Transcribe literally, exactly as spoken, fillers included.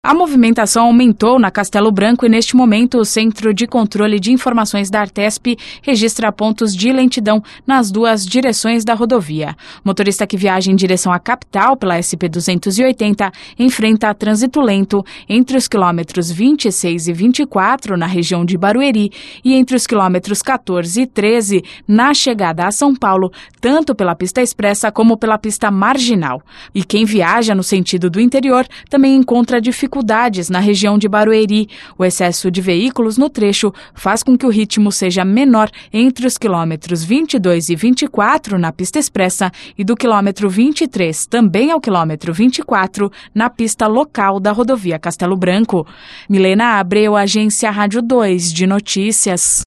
A movimentação aumentou na Castelo Branco e, neste momento, o Centro de Controle de Informações da Artesp registra pontos de lentidão nas duas direções da rodovia. O motorista que viaja em direção à capital pela S P duzentos e oitenta enfrenta trânsito lento entre os quilômetros vinte e seis e vinte e quatro, na região de Barueri, e entre os quilômetros quatorze e treze, na chegada a São Paulo, tanto pela pista expressa como pela pista marginal. E quem viaja no sentido do interior também encontra dificuldades dificuldades na região de Barueri. O excesso de veículos no trecho faz com que o ritmo seja menor entre os quilômetros vinte e dois e vinte e quatro na pista expressa e do quilômetro vinte e três também ao quilômetro vinte e quatro na pista local da rodovia Castelo Branco. Milena Abreu, Agência Rádio dois de Notícias.